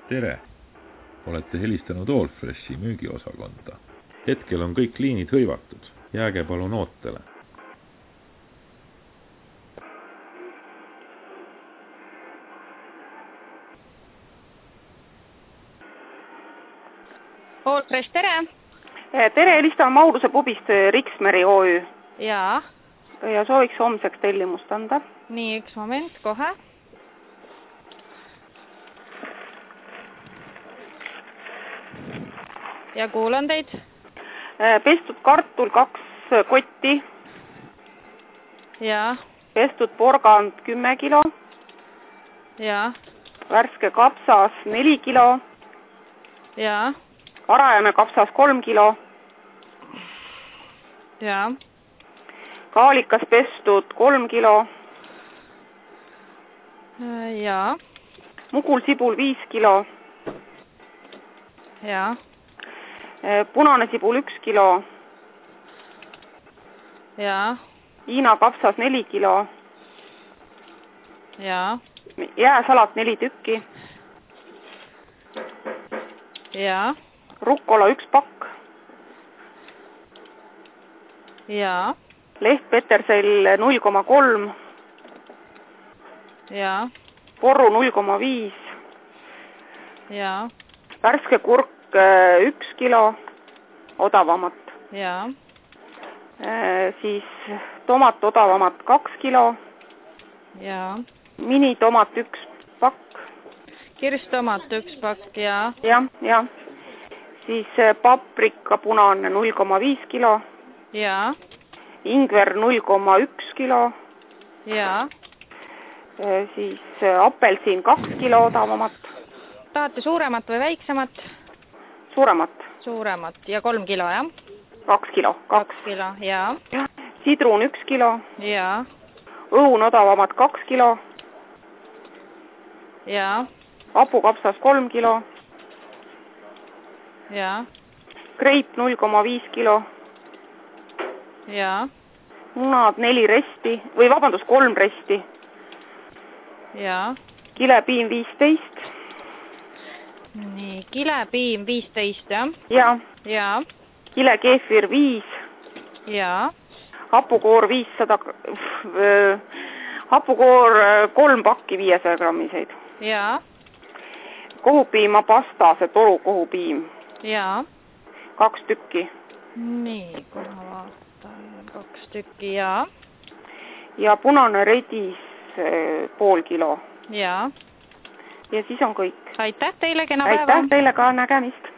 Tere! Olete helistanud Allfreshi müügiosakonda. Hetkel on kõik liinid hõivatud. Jääge palun ootele. Allfresh, tere! Tere, helistan Mauruse pubist Riksmeri OÜ. Jaa. Ja sooviks homseks tellimust anda. Nii, üks moment, kohe. Ja kuulan teid. Pestud kartul 2 kotti. Jaa. Pestud porgand 10 kilo. Jaa. Värske kapsas 4 kilo. Jaa. Varajane kapsas 3 kilo. Jaa. Kaalikas pestud 3 kilo. Jaa. Mugulsibul 5 kilo. Jaa. Punane sibul 1 kilo. Jaa. Hiina kapsas 4 kilo. Jaa. Jääsalat 4 tükki. Jaa. Rukkola 1 pakk. Jaa. Lehtpetersell 0,3. Jaa. Porru 0,5. Jaa. Värske kurk 1 kilo, odavamat. Jaa. Siis tomat odavamat 2 kilo. Jaa. Minitomat 1 pakk. Kirstomat 1 pakk, jaa. Ja. Siis paprika punane 0,5 kilo. Jaa. Ingver 0,1 kilo. Jaa. Siis apelsin 2 kilo odavamat. Tahate suuremat või väiksemat? Suuremat. Suuremat ja 3 kilo, jah? 2 kilo. 2 kilo, jaa. Sidrun 1 kilo. Jaa. Õun odavamat 2 kilo. Jaa. Hapukapsas 3 kilo. Jaa. Kreip 0,5 kilo. Jaa. Munad 4 resti, või vabandust, 3 resti. Jaa. Kilepiim 15. Nii, kilepiim 15, jah? Jaa. Jaa. Kilekeefir 5. Jaa. Hapukoor 500, hapukoor 3 pakki 500 grammiseid. Jaa. Kohupiima pasta, see toru kohupiim. Jaa. 2 tükki. Nii, kohe vaatan, 2 tükki, jaa. Ja punane redis pool kilo. Jaa. Ja siis on kõik. Aitäh teile, kena päeva! Aitäh teile ka, nägemist!